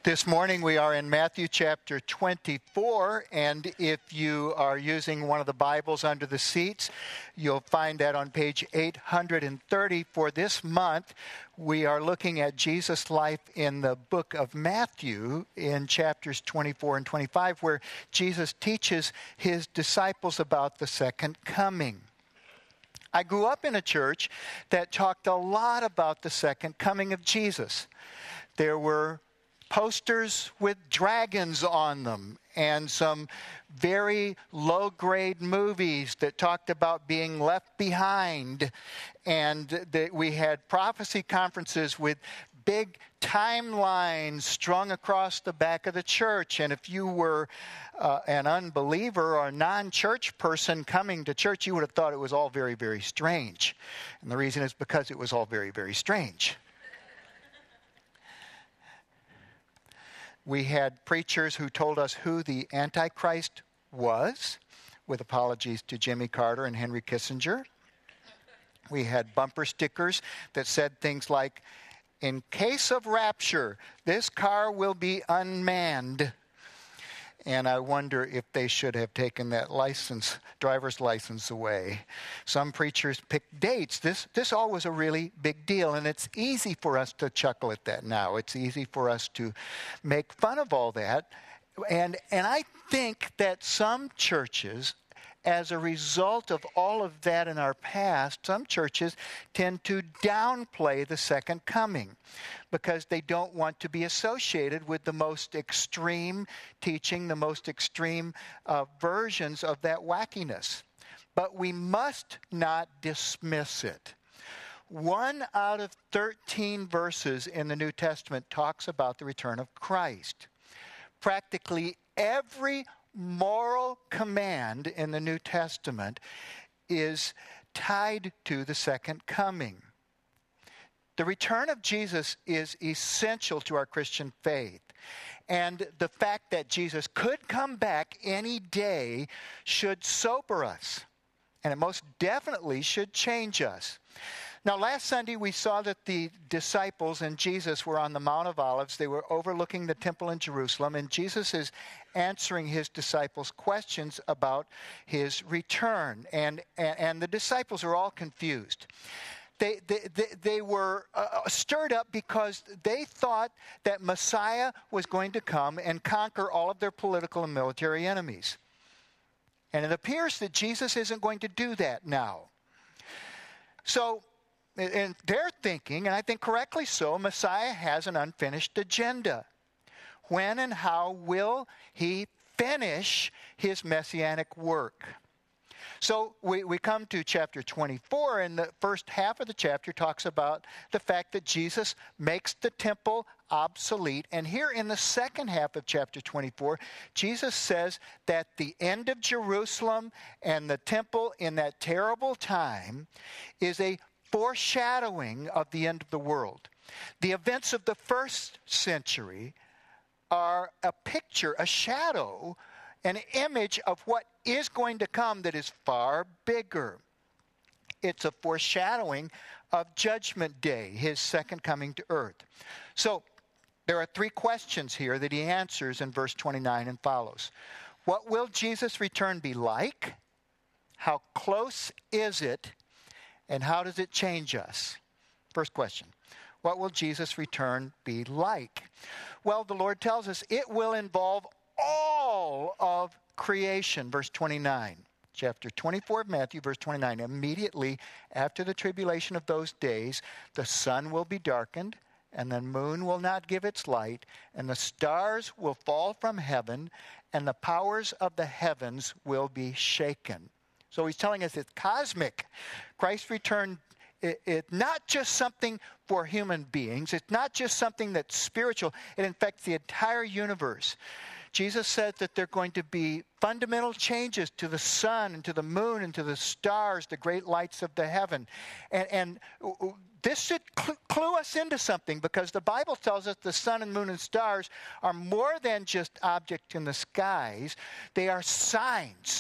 This morning we are in Matthew chapter 24, and if you are using one of the Bibles under the seats, you'll find that on page 830. For this month, we are looking at Jesus' life in the book of Matthew in chapters 24 and 25, where Jesus teaches his disciples about the second coming. I grew up in a church that talked a lot about the second coming of Jesus. There were posters with dragons on them and some very low-grade movies that talked about being left behind. And that we had prophecy conferences with big timelines strung across the back of the church. And if you were an unbeliever or a non-church person coming to church, you would have thought it was all very, very strange. And the reason is because it was all very, very strange. We had preachers who told us who the Antichrist was, with apologies to Jimmy Carter and Henry Kissinger. We had bumper stickers that said things like, "In case of rapture, this car will be unmanned." And I wonder if they should have taken that driver's license away. Some preachers picked dates. This all was a really big deal, and it's easy for us to chuckle at that now. It's easy for us to make fun of all that. And I think that some churches, as a result of all of that in our past, some churches tend to downplay the second coming because they don't want to be associated with the most extreme teaching, the most extreme versions of that wackiness. But we must not dismiss it. 1 out of 13 verses in the New Testament talks about the return of Christ. Practically every moral command in the New Testament is tied to the second coming. The return of Jesus is essential to our Christian faith. And the fact that Jesus could come back any day should sober us. And it most definitely should change us. Now, last Sunday, we saw that the disciples and Jesus were on the Mount of Olives. They were overlooking the temple in Jerusalem, and Jesus is answering his disciples' questions about his return. And the disciples are all confused. They were stirred up because they thought that Messiah was going to come and conquer all of their political and military enemies. And it appears that Jesus isn't going to do that now. So, and they're thinking, and I think correctly so, Messiah has an unfinished agenda. When and how will he finish his messianic work? So we come to chapter 24, and the first half of the chapter talks about the fact that Jesus makes the temple obsolete. And here in the second half of chapter 24, Jesus says that the end of Jerusalem and the temple in that terrible time is a foreshadowing of the end of the world. The events of the first century are a picture, a shadow, an image of what is going to come that is far bigger. It's a foreshadowing of Judgment Day, his second coming to earth. So there are 3 questions here that he answers in verse 29 and follows. What will Jesus' return be like? How close is it? And how does it change us? First question. What will Jesus' return be like? Well, the Lord tells us it will involve all of creation. Verse 29. Chapter 24 of Matthew, verse 29. Immediately after the tribulation of those days, the sun will be darkened, and the moon will not give its light, and the stars will fall from heaven, and the powers of the heavens will be shaken. So he's telling us it's cosmic. Christ's return, it's not just something for human beings. It's not just something that's spiritual. It infects the entire universe. Jesus said that there are going to be fundamental changes to the sun and to the moon and to the stars, the great lights of the heaven. And this should clue us into something, because the Bible tells us the sun and moon and stars are more than just objects in the skies. They are signs.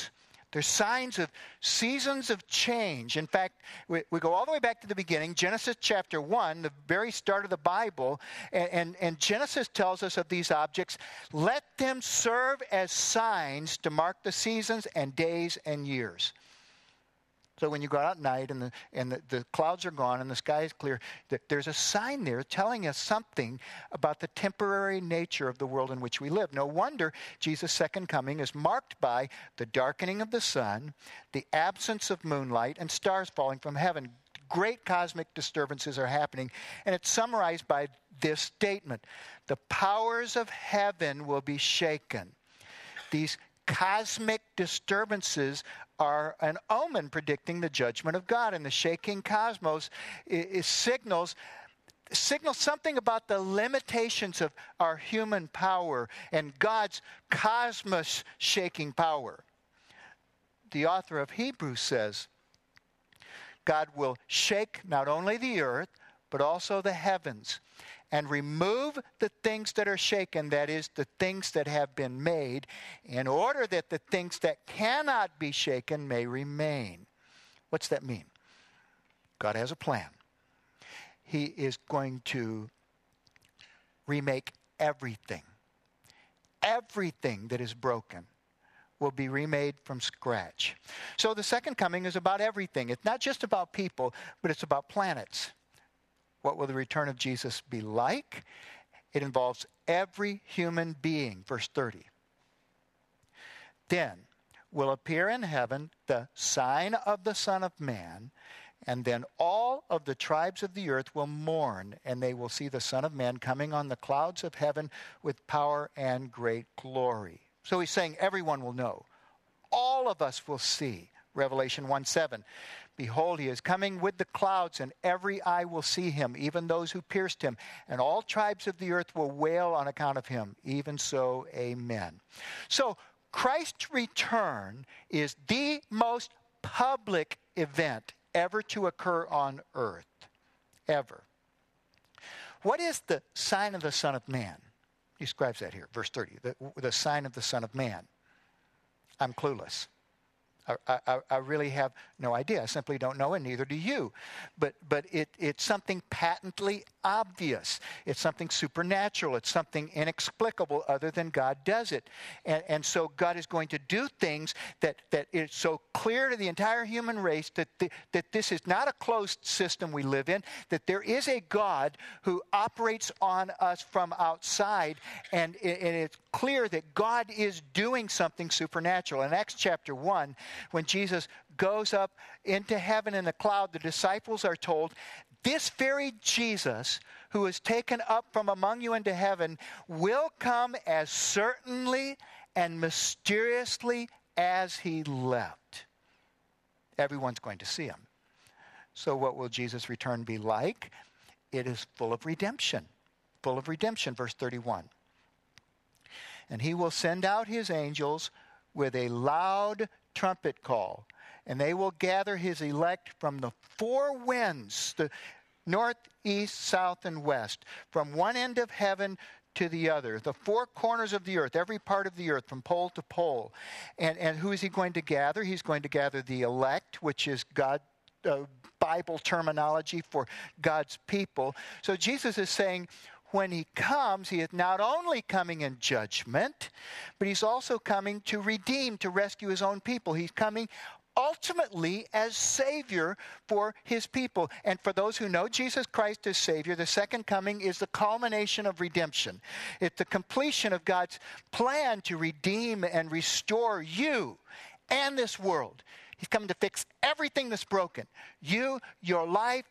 There's signs of seasons of change. In fact, we go all the way back to the beginning, Genesis chapter 1, the very start of the Bible, and Genesis tells us of these objects, let them serve as signs to mark the seasons and days and years. So when you go out at night and the clouds are gone and the sky is clear, there's a sign there telling us something about the temporary nature of the world in which we live. No wonder Jesus' second coming is marked by the darkening of the sun, the absence of moonlight, and stars falling from heaven. Great cosmic disturbances are happening, and it's summarized by this statement: the powers of heaven will be shaken. These cosmic disturbances are an omen predicting the judgment of God, and the shaking cosmos signals something about the limitations of our human power and God's cosmos shaking power. The author of Hebrews says, God will shake not only the earth, but also the heavens, and remove the things that are shaken, that is, the things that have been made, in order that the things that cannot be shaken may remain. What's that mean? God has a plan. He is going to remake everything. Everything that is broken will be remade from scratch. So the second coming is about everything. It's not just about people, but it's about planets. What will the return of Jesus be like? It involves every human being. Verse 30. Then will appear in heaven the sign of the Son of Man, and then all of the tribes of the earth will mourn, and they will see the Son of Man coming on the clouds of heaven with power and great glory. So he's saying everyone will know. All of us will see. Revelation 1:7. Behold, he is coming with the clouds, and every eye will see him, even those who pierced him. And all tribes of the earth will wail on account of him. Even so, amen. So, Christ's return is the most public event ever to occur on earth. Ever. What is the sign of the Son of Man? He describes that here, verse 30. The sign of the Son of Man. I'm clueless. I really have no idea. I simply don't know, and neither do you. But it's something patently obvious. It's something supernatural. It's something inexplicable other than God does it. And so God is going to do things that is so clear to the entire human race that this is not a closed system we live in, that there is a God who operates on us from outside, and it's clear that God is doing something supernatural. In Acts chapter 1, when Jesus goes up into heaven in the cloud, the disciples are told, this very Jesus who is taken up from among you into heaven will come as certainly and mysteriously as he left. Everyone's going to see him. So what will Jesus' return be like? It is full of redemption. Full of redemption, verse 31. And he will send out his angels with a loud trumpet call, and they will gather his elect from the four winds, the north, east, south, and west, from one end of heaven to the other, the four corners of the earth, every part of the earth, from pole to pole. And who is he going to gather? He's going to gather the elect, which is Bible terminology for God's people. So Jesus is saying, when he comes, he is not only coming in judgment, but he's also coming to redeem, to rescue his own people. He's coming ultimately as Savior for his people. And for those who know Jesus Christ as Savior, the second coming is the culmination of redemption. It's the completion of God's plan to redeem and restore you and this world. He's coming to fix everything that's broken. You, your life,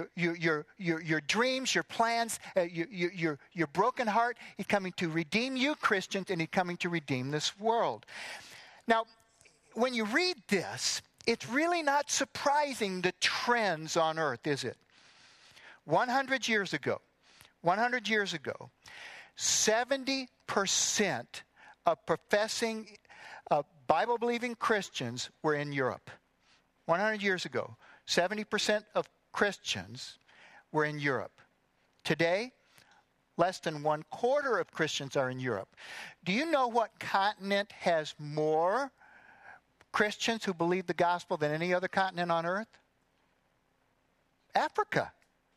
your dreams, your plans, your broken heart. He's coming to redeem you, Christians, and he's coming to redeem this world. Now, when you read this, it's really not surprising the trends on earth, is it? 100 years ago, 70% of professing Bible-believing Christians were in Europe. 100 years ago, 70% of Christians were in Europe. Today, less than 1/4 of Christians are in Europe. Do you know what continent has more Christians who believe the gospel than any other continent on earth? Africa.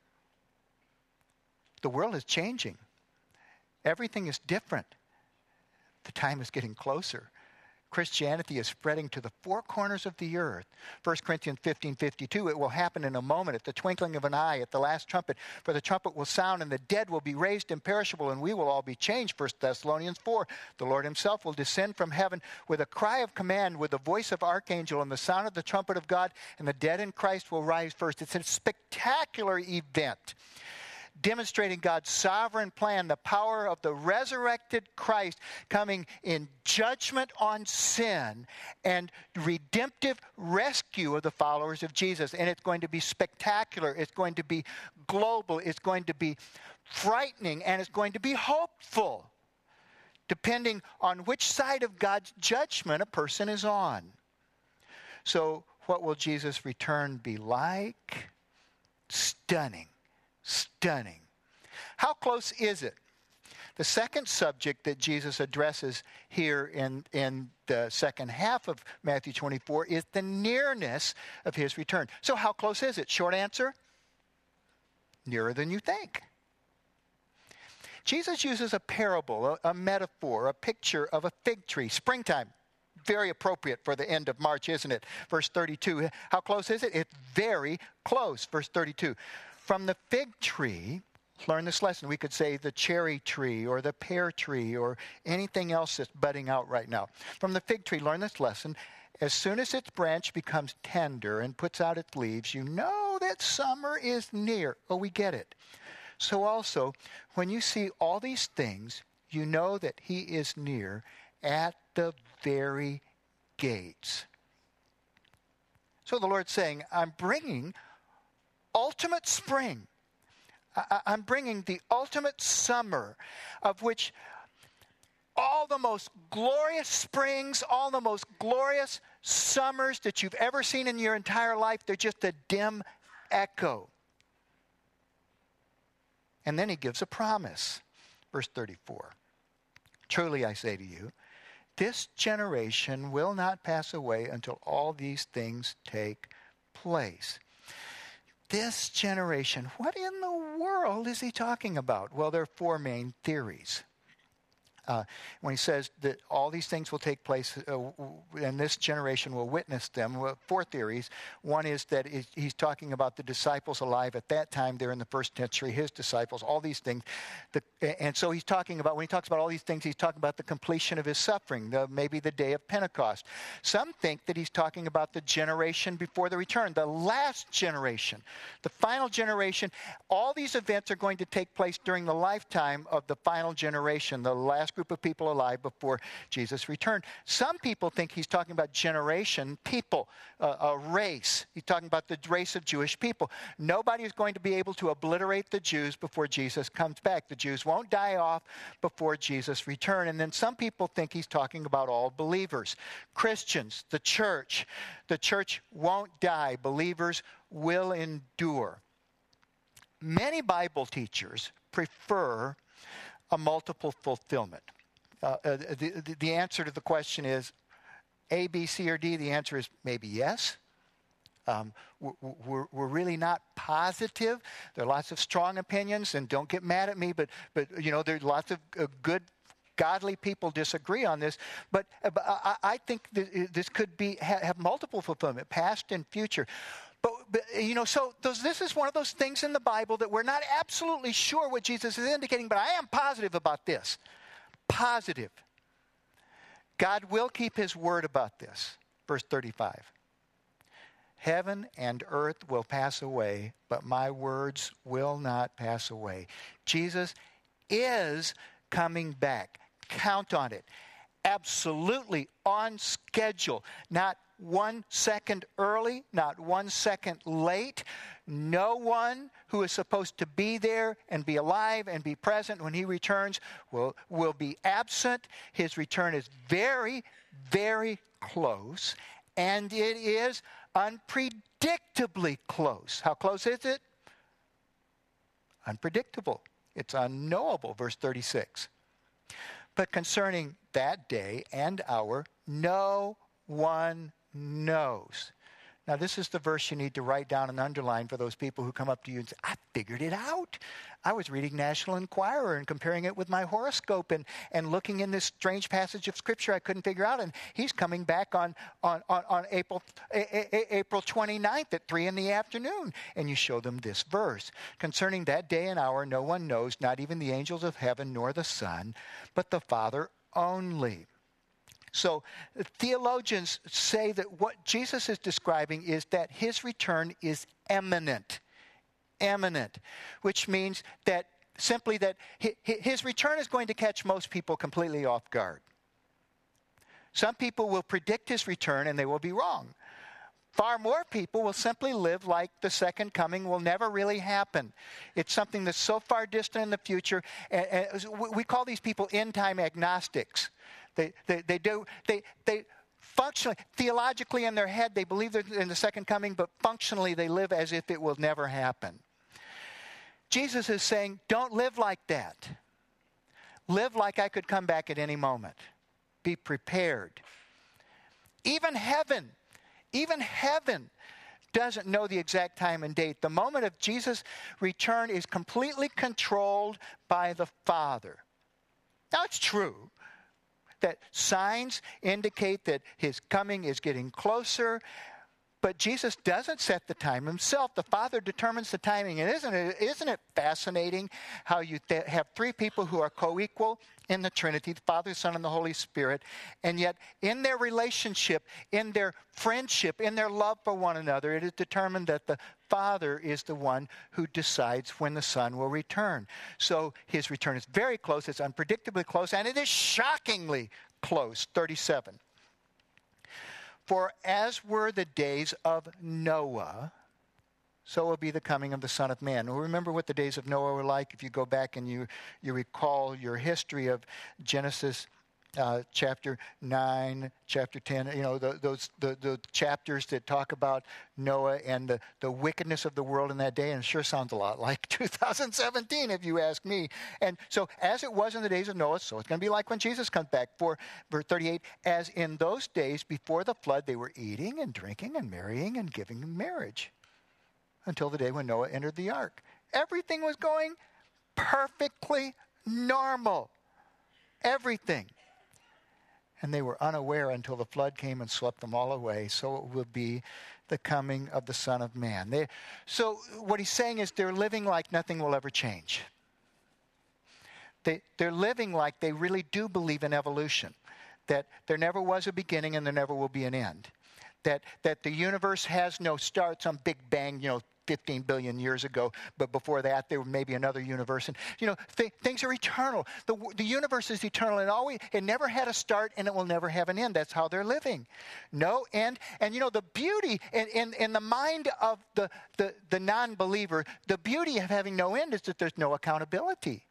The world is changing. Everything is different. The time is getting closer. Christianity is spreading to the four corners of the earth. 1 Corinthians 15:52, it will happen in a moment, at the twinkling of an eye, at the last trumpet. For the trumpet will sound, and the dead will be raised imperishable, and we will all be changed. 1 Thessalonians 4, the Lord himself will descend from heaven with a cry of command, with the voice of archangel, and the sound of the trumpet of God, and the dead in Christ will rise first. It's a spectacular event, demonstrating God's sovereign plan, the power of the resurrected Christ coming in judgment on sin and redemptive rescue of the followers of Jesus. And it's going to be spectacular. It's going to be global. It's going to be frightening. And it's going to be hopeful, depending on which side of God's judgment a person is on. So what will Jesus' return be like? Stunning. Stunning. How close is it? The second subject that Jesus addresses here in the second half of Matthew 24 is the nearness of his return. So how close is it? Short answer, nearer than you think. Jesus uses a parable, a metaphor, a picture of a fig tree. Springtime. Very appropriate for the end of March, isn't it? Verse 32. How close is it? It's very close. Verse 32. From the fig tree, learn this lesson. We could say the cherry tree or the pear tree or anything else that's budding out right now. From the fig tree, learn this lesson. As soon as its branch becomes tender and puts out its leaves, you know that summer is near. Oh, we get it. So also, when you see all these things, you know that he is near at the very gates. So the Lord's saying, I'm bringing ultimate spring. I'm bringing the ultimate summer, of which all the most glorious springs, all the most glorious summers that you've ever seen in your entire life, they're just a dim echo. And then he gives a promise. Verse 34. Truly I say to you, this generation will not pass away until all these things take place. This generation, what in the world is he talking about? Well, there are four main theories. When he says that all these things will take place and this generation will witness them, well, four theories. One is that he's talking about the disciples alive at that time. They're in the first century, his disciples, all these things. And so he's talking about, when he talks about all these things, he's talking about the completion of his suffering, maybe the day of Pentecost. Some think that he's talking about the generation before the return, the last generation, the final generation. All these events are going to take place during the lifetime of the final generation, the last group of people alive before Jesus returned. Some people think he's talking about generation, people, a race. He's talking about the race of Jewish people. Nobody is going to be able to obliterate the Jews before Jesus comes back. The Jews won't die off before Jesus returns. And then some people think he's talking about all believers. Christians, the church. The church won't die. Believers will endure. Many Bible teachers prefer a multiple fulfillment. The answer to the question is A, B, C, or D. The answer is maybe yes. We're really not positive. There are lots of strong opinions, and don't get mad at me, but you know, there's lots of good, godly people disagree on this. But I think this could have multiple fulfillment, past and future. But you know, so this is one of those things in the Bible that we're not absolutely sure what Jesus is indicating, but I am positive about this. Positive. God will keep his word about this. Verse 35. Heaven and earth will pass away, but my words will not pass away. Jesus is coming back. Count on it. Absolutely on schedule. Not 1 second early, not 1 second late. No one who is supposed to be there and be alive and be present when he returns will be absent. His return is very, very close, and it is unpredictably close. How close is it? Unpredictable. It's unknowable, verse 36. But concerning that day and hour, no one knows. Now, this is the verse you need to write down and underline for those people who come up to you and say, I figured it out. I was reading National Enquirer and comparing it with my horoscope and looking in this strange passage of Scripture I couldn't figure out. And he's coming back on April 29th at 3 in the afternoon. And you show them this verse. Concerning that day and hour, no one knows, not even the angels of heaven nor the Son, but the Father only. So theologians say that what Jesus is describing is that his return is imminent. Imminent, which means that simply that his return is going to catch most people completely off guard. Some people will predict his return and they will be wrong. Far more people will simply live like the second coming will never really happen. It's something that's so far distant in the future. We call these people end-time agnostics. They functionally, theologically in their head, they believe they're in the second coming, but functionally they live as if it will never happen. Jesus is saying, don't live like that. Live like I could come back at any moment. Be prepared. Even heaven doesn't know the exact time and date. The moment of Jesus' return is completely controlled by the Father. Now, it's true that signs indicate that his coming is getting closer, but Jesus doesn't set the time himself. The Father determines the timing. And isn't it fascinating how you have three people who are co-equal in the Trinity, the Father, the Son, and the Holy Spirit, and yet in their relationship, in their friendship, in their love for one another, it is determined that the Father is the one who decides when the Son will return. So his return is very close, it's unpredictably close, and it is shockingly close. 37. For as were the days of Noah, so will be the coming of the Son of Man. Well, remember what the days of Noah were like? If you go back and you recall your history of Genesis chapter 9, chapter 10, the chapters that talk about Noah and the wickedness of the world in that day, and it sure sounds a lot like 2017 if you ask me. And so as it was in the days of Noah, so it's going to be like when Jesus comes back. For verse 38, as in those days before the flood, they were eating and drinking and marrying and giving in marriage until the day when Noah entered the ark. Everything was going perfectly normal. Everything. And they were unaware until the flood came and swept them all away. So it will be the coming of the Son of Man. So what he's saying is they're living like nothing will ever change. They're living like they really do believe in evolution. That there never was a beginning and there never will be an end. That the universe has no start, some big bang, 15 billion years ago, but before that there may be another universe. And things are eternal. The universe is eternal, and it never had a start, and it will never have an end. That's how they're living. No end. And the beauty in the mind of the non-believer, the beauty of having no end is that there's no accountability.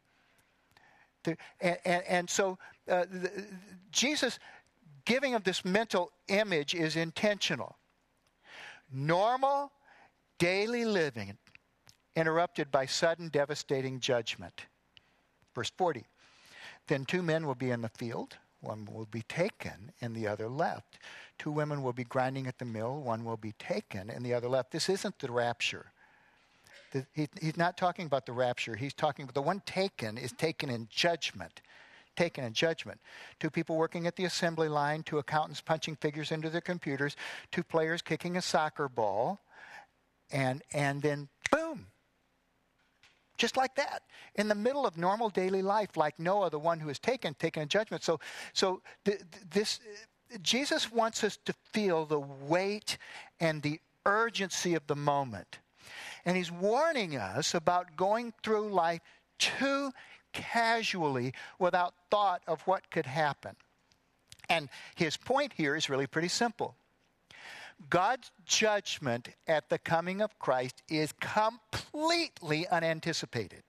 And so Jesus' giving of this mental image is intentional. Normal daily living interrupted by sudden devastating judgment. Verse 40. Then two men will be in the field, one will be taken and the other left. Two women will be grinding at the mill, one will be taken and the other left. This isn't the rapture. He's not talking about the rapture. He's talking about the one taken is taken in judgment. Taken in judgment. Two people working at the assembly line, two accountants punching figures into their computers, two players kicking a soccer ball, and then boom. Just like that. In the middle of normal daily life, like Noah, the one who is taken in judgment. So Jesus wants us to feel the weight and the urgency of the moment. And he's warning us about going through life too casually without thought of what could happen. And his point here is really pretty simple. God's judgment at the coming of Christ is completely unanticipated.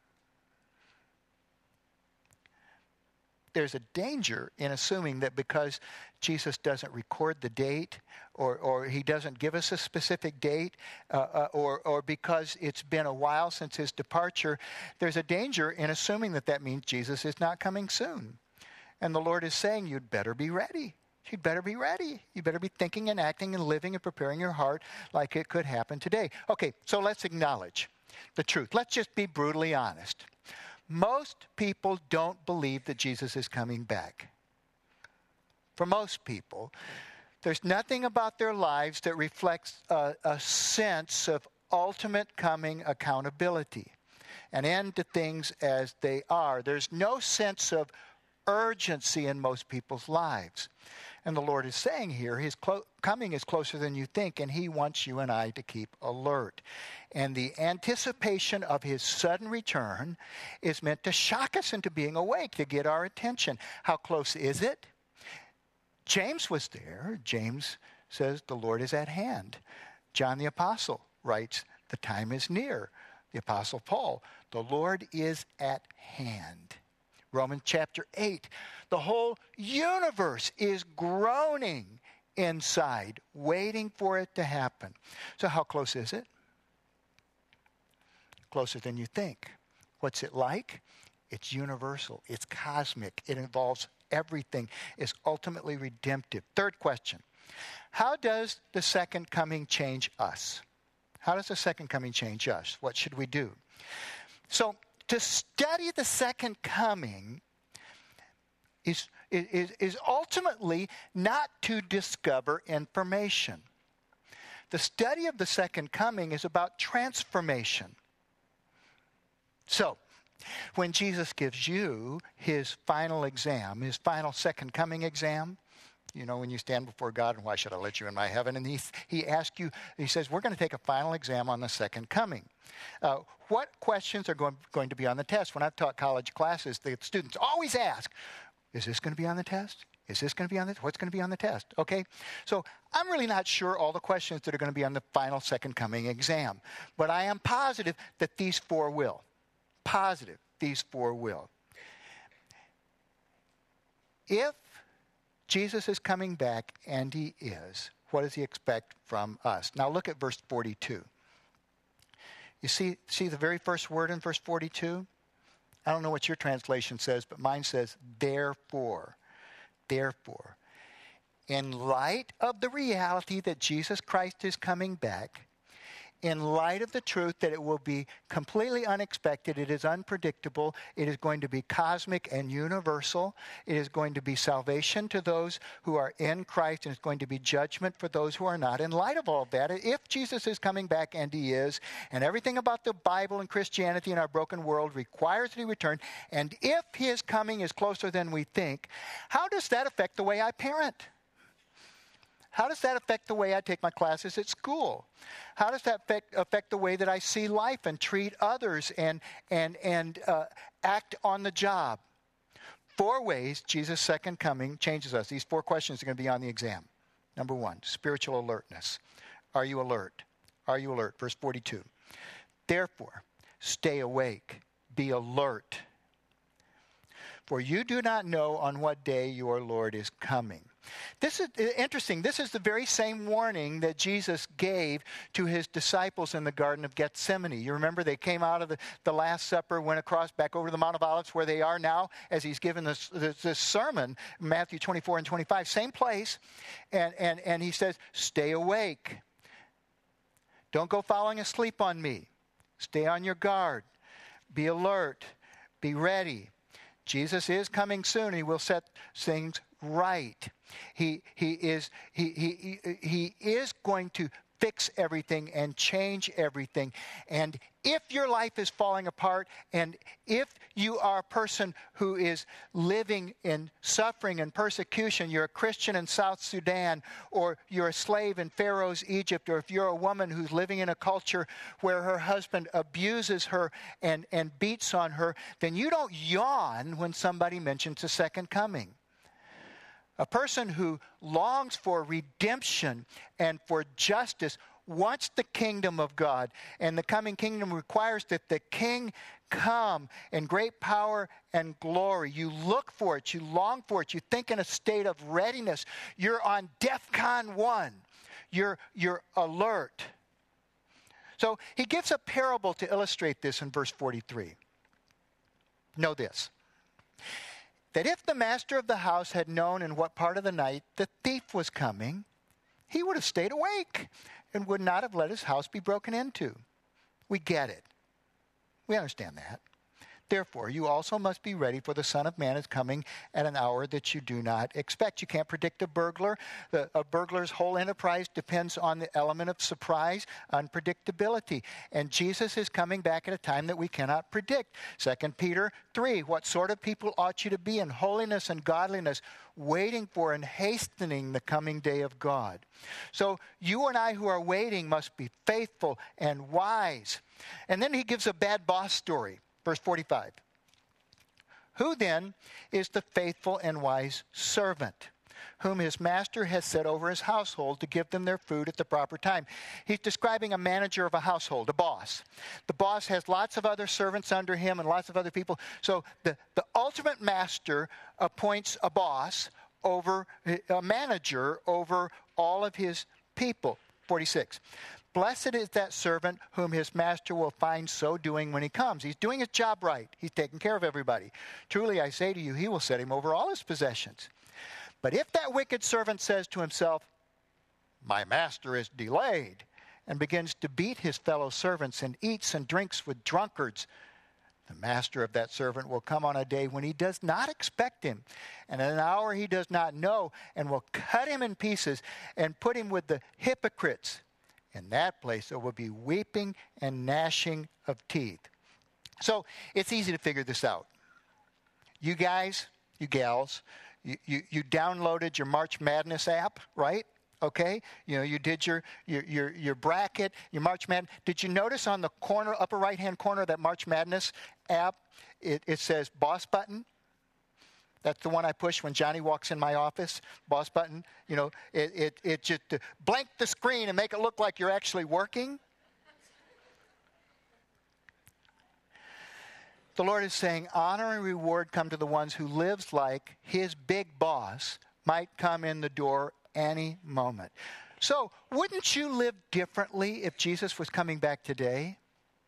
There's a danger in assuming that because Jesus doesn't record the date or he doesn't give us a specific date or because it's been a while since his departure, there's a danger in assuming that means Jesus is not coming soon. And the Lord is saying, you'd better be ready. you'd better be ready. You better be thinking and acting and living and preparing your heart like it could happen today. Okay, so let's acknowledge the truth. Let's just be brutally honest. Most people don't believe that Jesus is coming back. For most people, there's nothing about their lives that reflects a sense of ultimate coming accountability, an end to things as they are. There's no sense of urgency in most people's lives. And the Lord is saying here, his coming is closer than you think, and he wants you and I to keep alert. And the anticipation of his sudden return is meant to shock us into being awake, to get our attention. How close is it? James was there. James says the Lord is at hand. John the Apostle writes, the time is near. The Apostle Paul, the Lord is at hand. Romans chapter 8, the whole universe is groaning inside, waiting for it to happen. So how close is it? Closer than you think. What's it like? It's universal. It's cosmic. It involves everything. It's ultimately redemptive. Third question. How does the second coming change us? How does the second coming change us? What should we do? So, to study the second coming is ultimately not to discover information. The study of the second coming is about transformation. So, when Jesus gives you his final exam, his final second coming exam, you know, when you stand before God, and why should I let you in my heaven? And he asks you, he says, we're going to take a final exam on the second coming. What questions are going to be on the test? When I've taught college classes, the students always ask, is this going to be on the test? Is this going to be on the test? What's going to be on the test? Okay? So I'm really not sure all the questions that are going to be on the final second coming exam. But I am positive that these four will. Positive these four will. If Jesus is coming back, and he is, what does he expect from us? Now look at verse 42. You see the very first word in verse 42? I don't know what your translation says, but mine says, therefore. Therefore. In light of the reality that Jesus Christ is coming back, in light of the truth that it will be completely unexpected, it is unpredictable, it is going to be cosmic and universal, it is going to be salvation to those who are in Christ, and it's going to be judgment for those who are not. In light of all of that, if Jesus is coming back, and he is, and everything about the Bible and Christianity in our broken world requires that he return, and if his coming is closer than we think, how does that affect the way I parent? How does that affect the way I take my classes at school? How does that affect the way that I see life and treat others and act on the job? 4 ways Jesus' second coming changes us. These 4 questions are going to be on the exam. Number 1, spiritual alertness. Are you alert? Are you alert? Verse 42. Therefore, stay awake, be alert. For you do not know on what day your Lord is coming. This is interesting. This is the very same warning that Jesus gave to his disciples in the Garden of Gethsemane. You remember they came out of the Last Supper, went across back over to the Mount of Olives where they are now as he's given this sermon, Matthew 24 and 25, same place. And he says, stay awake. Don't go falling asleep on me. Stay on your guard. Be alert. Be ready. Jesus is coming soon. He will set things right. He is going to fix everything and change everything. And if your life is falling apart, and if you are a person who is living in suffering and persecution, you're a Christian in South Sudan, or you're a slave in Pharaoh's Egypt, or if you're a woman who's living in a culture where her husband abuses her and beats on her, then you don't yawn when somebody mentions the second coming. A person who longs for redemption and for justice wants the kingdom of God. And the coming kingdom requires that the king come in great power and glory. You look for it. You long for it. You think in a state of readiness. You're on DEFCON 1. You're alert. So he gives a parable to illustrate this in verse 43. Know this. that if the master of the house had known in what part of the night the thief was coming, he would have stayed awake and would not have let his house be broken into. We get it. We understand that. Therefore, you also must be ready, for the Son of Man is coming at an hour that you do not expect. You can't predict a burglar. A burglar's whole enterprise depends on the element of surprise, unpredictability. And Jesus is coming back at a time that we cannot predict. 2 Peter 3, what sort of people ought you to be in holiness and godliness, waiting for and hastening the coming day of God? So you and I who are waiting must be faithful and wise. And then he gives a bad boss story. Verse 45. Who then is the faithful and wise servant, whom his master has set over his household to give them their food at the proper time? He's describing a manager of a household, a boss. The boss has lots of other servants under him and lots of other people. So the ultimate master appoints a boss over, a manager over all of his people. 46. Blessed is that servant whom his master will find so doing when he comes. He's doing his job right. He's taking care of everybody. Truly, I say to you, he will set him over all his possessions. But if that wicked servant says to himself, my master is delayed, and begins to beat his fellow servants and eats and drinks with drunkards, the master of that servant will come on a day when he does not expect him, and at an hour he does not know, and will cut him in pieces and put him with the hypocrites. In that place there will be weeping and gnashing of teeth. So it's easy to figure this out. You guys, you gals, you downloaded your March Madness app, right? Okay? You know, you did your bracket, your March Madness. Did you notice on the corner, upper right-hand corner of that March Madness app, it says boss button? That's the one I push when Johnny walks in my office, boss button. You know, it just blank the screen and make it look like you're actually working. The Lord is saying, honor and reward come to the ones who lives like his big boss might come in the door any moment. So, wouldn't you live differently if Jesus was coming back today?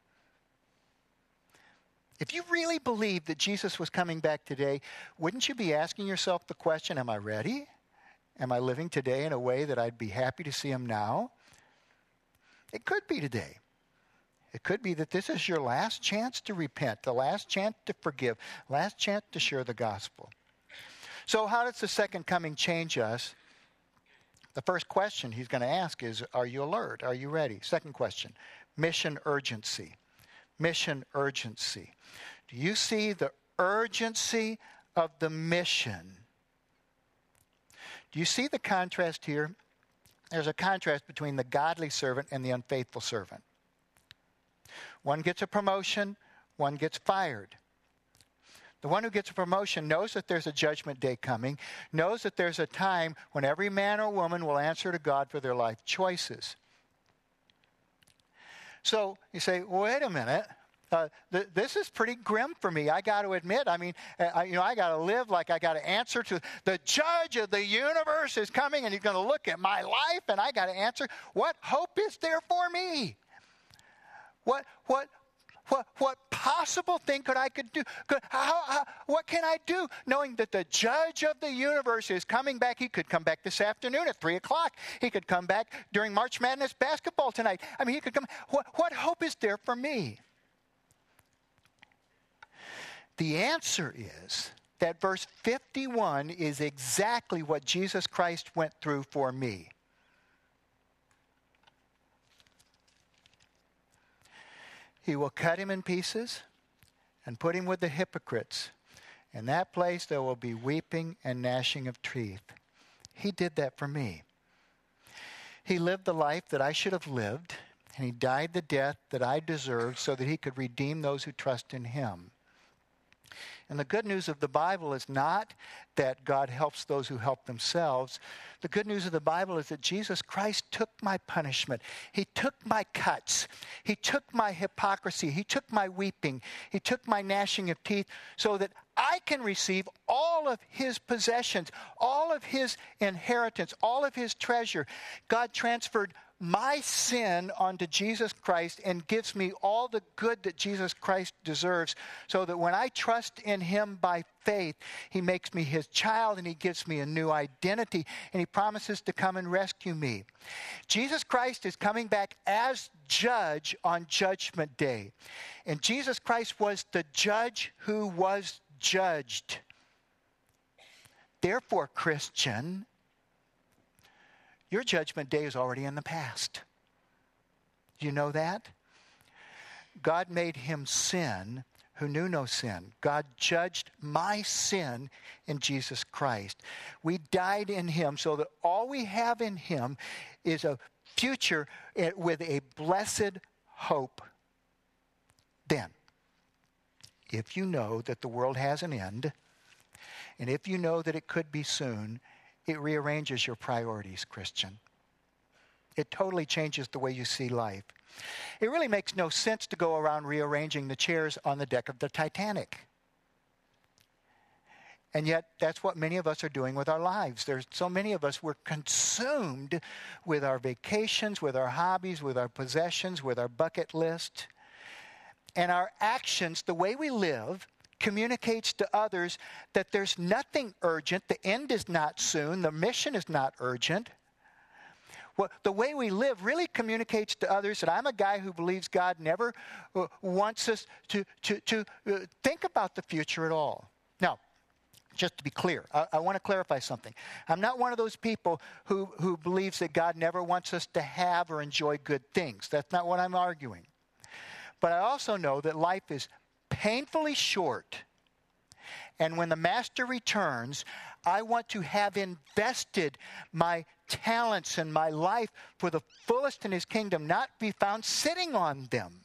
If you really believe that Jesus was coming back today, wouldn't you be asking yourself the question, am I ready? Am I living today in a way that I'd be happy to see him now? It could be today. It could be that this is your last chance to repent, the last chance to forgive, last chance to share the gospel. So how does the second coming change us? The first question he's going to ask is, are you alert? Are you ready? Second question, mission urgency. Mission urgency. Do you see the urgency of the mission? Do you see the contrast here? There's a contrast between the godly servant and the unfaithful servant. One gets a promotion, one gets fired. The one who gets a promotion knows that there's a judgment day coming, knows that there's a time when every man or woman will answer to God for their life choices. So you say, wait a minute, this is pretty grim for me. I got to admit, I got to live like I got to answer to the judge of the universe is coming and he's going to look at my life and I got to answer. What hope is there for me? What possible thing could I do? What can I do knowing that the judge of the universe is coming back? He could come back this afternoon at 3 o'clock. He could come back during March Madness basketball tonight. He could come. What hope is there for me? The answer is that verse 51 is exactly what Jesus Christ went through for me. He will cut him in pieces and put him with the hypocrites. In that place there will be weeping and gnashing of teeth. He did that for me. He lived the life that I should have lived, and he died the death that I deserved so that he could redeem those who trust in him. And the good news of the Bible is not that God helps those who help themselves. The good news of the Bible is that Jesus Christ took my punishment. He took my cuts. He took my hypocrisy. He took my weeping. He took my gnashing of teeth so that I can receive all of his possessions, all of his inheritance, all of his treasure. God transferred my sin onto Jesus Christ and gives me all the good that Jesus Christ deserves, so that when I trust in him by faith, he makes me his child and he gives me a new identity, and he promises to come and rescue me. Jesus Christ is coming back as judge on Judgment Day. And Jesus Christ was the judge who was judged. Therefore, Christian, your judgment day is already in the past. Do you know that? God made him sin who knew no sin. God judged my sin in Jesus Christ. We died in him so that all we have in him is a future with a blessed hope. Then, if you know that the world has an end, and if you know that it could be soon, it rearranges your priorities, Christian. It totally changes the way you see life. It really makes no sense to go around rearranging the chairs on the deck of the Titanic. And yet, that's what many of us are doing with our lives. There's so many of us, we're consumed with our vacations, with our hobbies, with our possessions, with our bucket list. And our actions, the way we live, communicates to others that there's nothing urgent. The end is not soon. The mission is not urgent. Well, the way we live really communicates to others that I'm a guy who believes God never wants us to think about the future at all. Now, just to be clear, I want to clarify something. I'm not one of those people who believes that God never wants us to have or enjoy good things. That's not what I'm arguing. But I also know that life is painfully short. And when the master returns, I want to have invested my talents and my life for the fullest in his kingdom, not be found sitting on them.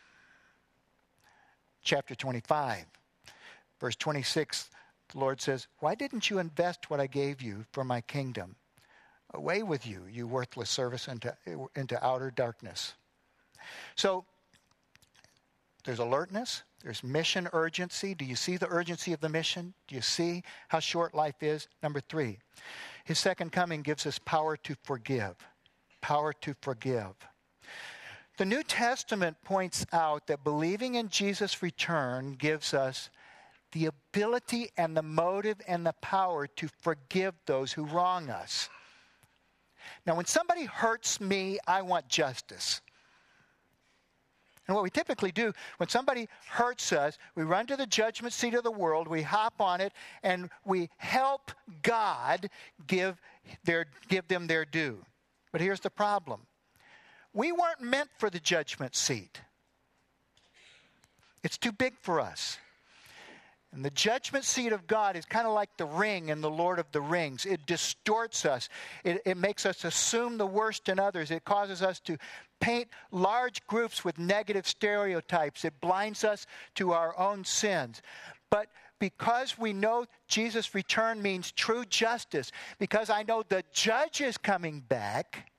Chapter 25, verse 26, the Lord says, "Why didn't you invest what I gave you for my kingdom? Away with you, you worthless service, into outer darkness." So, there's alertness. There's mission urgency. Do you see the urgency of the mission? Do you see how short life is? Number 3, his second coming gives us power to forgive. Power to forgive. The New Testament points out that believing in Jesus' return gives us the ability and the motive and the power to forgive those who wrong us. Now, when somebody hurts me, I want justice. And what we typically do, when somebody hurts us, we run to the judgment seat of the world, we hop on it, and we help God give them their due. But here's the problem. We weren't meant for the judgment seat. It's too big for us. And the judgment seat of God is kind of like the ring in the Lord of the Rings. It distorts us. It makes us assume the worst in others. It causes us to paint large groups with negative stereotypes. It blinds us to our own sins. But because we know Jesus' return means true justice, because I know the judge is coming back,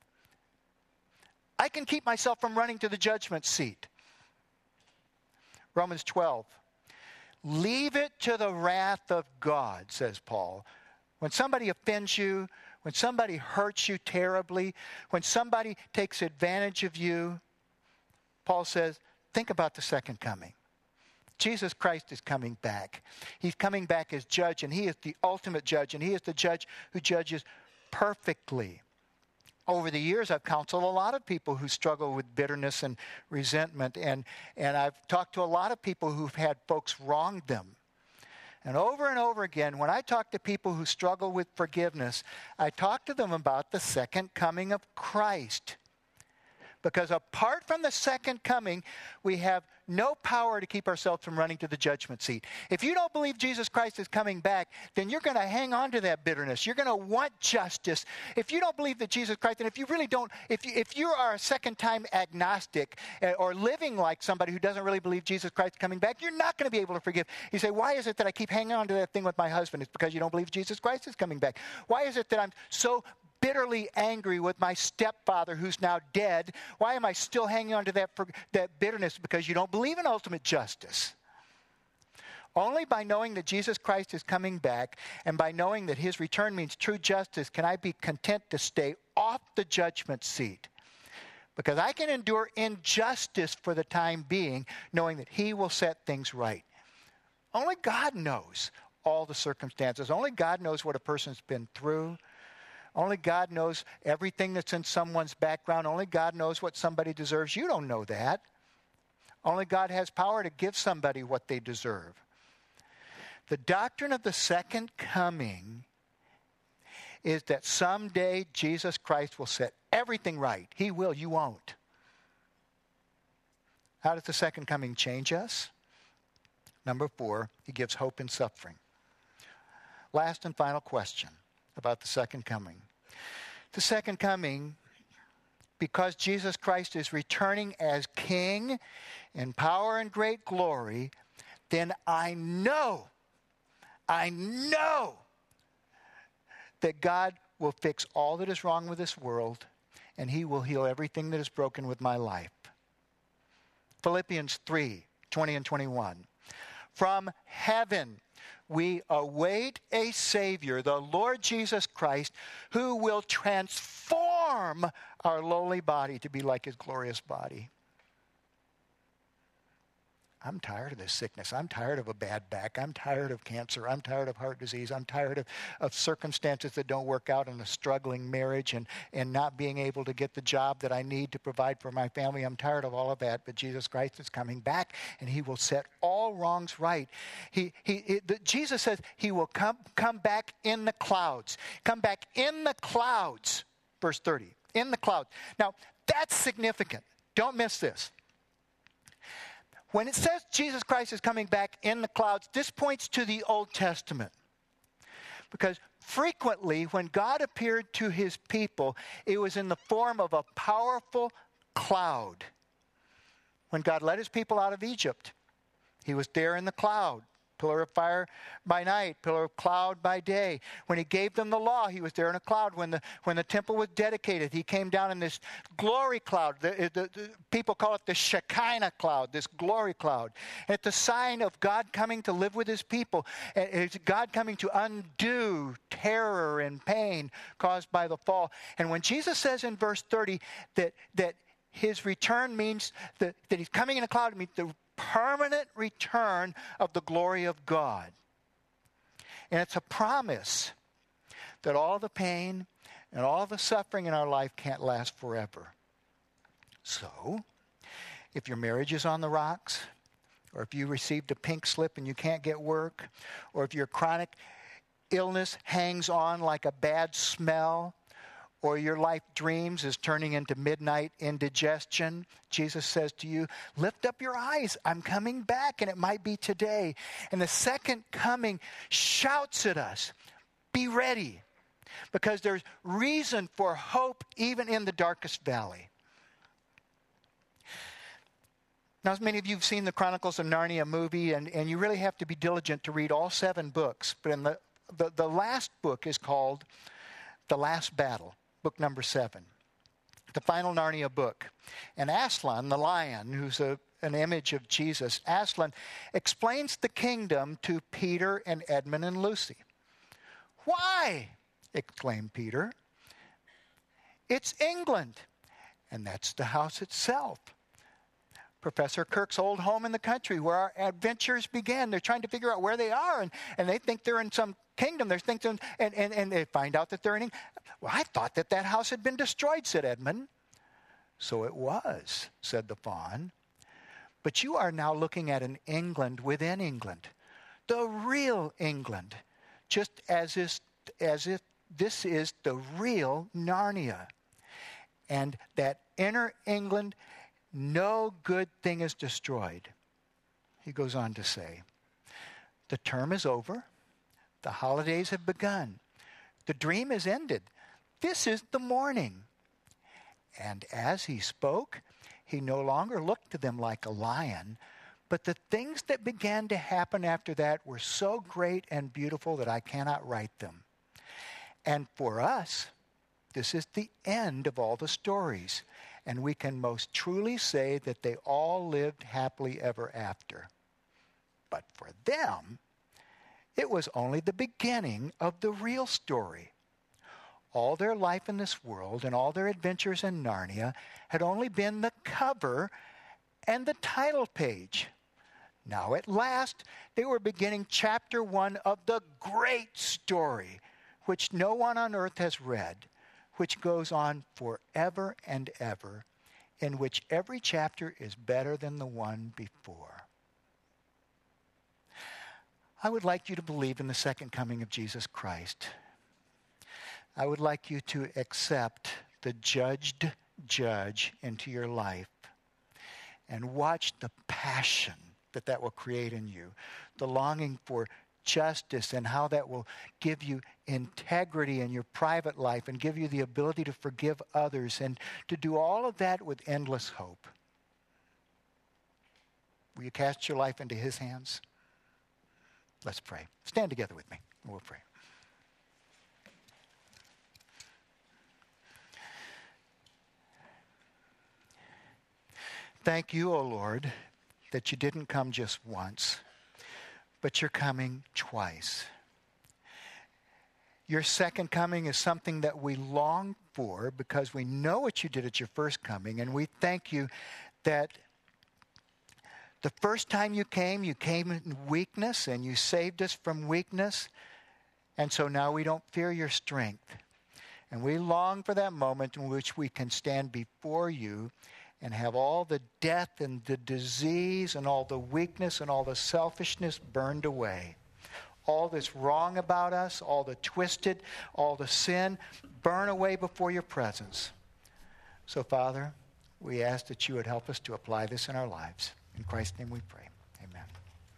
I can keep myself from running to the judgment seat. Romans 12. Leave it to the wrath of God, says Paul. When somebody offends you, when somebody hurts you terribly, when somebody takes advantage of you, Paul says, think about the second coming. Jesus Christ is coming back. He's coming back as judge, and he is the ultimate judge, and he is the judge who judges perfectly. Over the years, I've counseled a lot of people who struggle with bitterness and resentment, and I've talked to a lot of people who've had folks wrong them. And over again, when I talk to people who struggle with forgiveness, I talk to them about the second coming of Christ. Because apart from the second coming, we have no power to keep ourselves from running to the judgment seat. If you don't believe Jesus Christ is coming back, then you're going to hang on to that bitterness. You're going to want justice. If you don't believe that Jesus Christ, and if you really don't, if you are a second-time agnostic or living like somebody who doesn't really believe Jesus Christ is coming back, you're not going to be able to forgive. You say, why is it that I keep hanging on to that thing with my husband? It's because you don't believe Jesus Christ is coming back. Why is it that I'm so bitterly angry with my stepfather who's now dead? Why am I still hanging on to that bitterness? Because you don't believe in ultimate justice. Only by knowing that Jesus Christ is coming back and by knowing that his return means true justice can I be content to stay off off the judgment seat. Because I can endure injustice for the time being, knowing that he will set things right. Only God knows all the circumstances. Only God knows what a person's been through. Only God knows everything that's in someone's background. Only God knows what somebody deserves. You don't know that. Only God has power to give somebody what they deserve. The doctrine of the second coming is that someday Jesus Christ will set everything right. He will, you won't. How does the second coming change us? Number 4, he gives hope in suffering. Last and final question about the second coming. The second coming, because Jesus Christ is returning as King in power and great glory, then I know that God will fix all that is wrong with this world, and he will heal everything that is broken with my life. Philippians 3:20 and 21. From heaven we await a Savior, the Lord Jesus Christ, who will transform our lowly body to be like his glorious body. I'm tired of this sickness. I'm tired of a bad back. I'm tired of cancer. I'm tired of heart disease. I'm tired of circumstances that don't work out in a struggling marriage and not being able to get the job that I need to provide for my family. I'm tired of all of that. But Jesus Christ is coming back, and he will set all wrongs right. Jesus says he will come back in the clouds. Come back in the clouds. Verse 30. In the clouds. Now, that's significant. Don't miss this. When it says Jesus Christ is coming back in the clouds, this points to the Old Testament. Because frequently, when God appeared to his people, it was in the form of a powerful cloud. When God led his people out of Egypt, he was there in the cloud. Pillar of fire by night, pillar of cloud by day. When he gave them the law, he was there in a cloud. When the temple was dedicated, he came down in this glory cloud. The people call it the Shekinah cloud, this glory cloud. And it's a sign of God coming to live with his people. It's God coming to undo terror and pain caused by the fall. And when Jesus says in verse 30 that his return means that he's coming in a cloud, it means the permanent return of the glory of God. And it's a promise that all the pain and all the suffering in our life can't last forever. So, if your marriage is on the rocks, or if you received a pink slip and you can't get work, or if your chronic illness hangs on like a bad smell, or your life dreams is turning into midnight indigestion, Jesus says to you, lift up your eyes. I'm coming back, and it might be today. And the second coming shouts at us, be ready, because there's reason for hope even in the darkest valley. Now, as many of you have seen the Chronicles of Narnia movie, and you really have to be diligent to read all 7 books. But in the last book is called The Last Battle. Book number 7, the final Narnia book. And Aslan, the lion, who's an image of Jesus, Aslan explains the kingdom to Peter and Edmund and Lucy. Why? Exclaimed Peter. It's England, and that's the house itself. Professor Kirk's old home in the country where our adventures began. They're trying to figure out where they are, and they think they're in some kingdom. They're thinking, and they find out that they're in England. Well, I thought that house had been destroyed, said Edmund. So it was, said the fawn. But you are now looking at an England within England, the real England, just as if this is the real Narnia. And that inner England, no good thing is destroyed. He goes on to say, the term is over. The holidays have begun. The dream is ended. This is the morning. And as he spoke, he no longer looked to them like a lion, but the things that began to happen after that were so great and beautiful that I cannot write them. And for us, this is the end of all the stories. And we can most truly say that they all lived happily ever after. But for them, it was only the beginning of the real story. all their life in this world and all their adventures in Narnia had only been the cover and the title page. Now at last, they were beginning chapter 1 of the great story, which no one on earth has read, which goes on forever and ever, in which every chapter is better than the one before. I would like you to believe in the second coming of Jesus Christ. I would like you to accept the judged judge into your life and watch the passion that will create in you, the longing for justice and how that will give you integrity in your private life and give you the ability to forgive others and to do all of that with endless hope. Will you cast your life into his hands? Let's pray. Stand together with me and we'll pray. Thank you, O Lord, that you didn't come just once, but you're coming twice. Your second coming is something that we long for because we know what you did at your first coming, and we thank you that the first time you came in weakness, and you saved us from weakness, and so now we don't fear your strength. And we long for that moment in which we can stand before you and have all the death and the disease and all the weakness and all the selfishness burned away. All that's wrong about us, all the twisted, all the sin, burn away before your presence. So, Father, we ask that you would help us to apply this in our lives. In Christ's name we pray.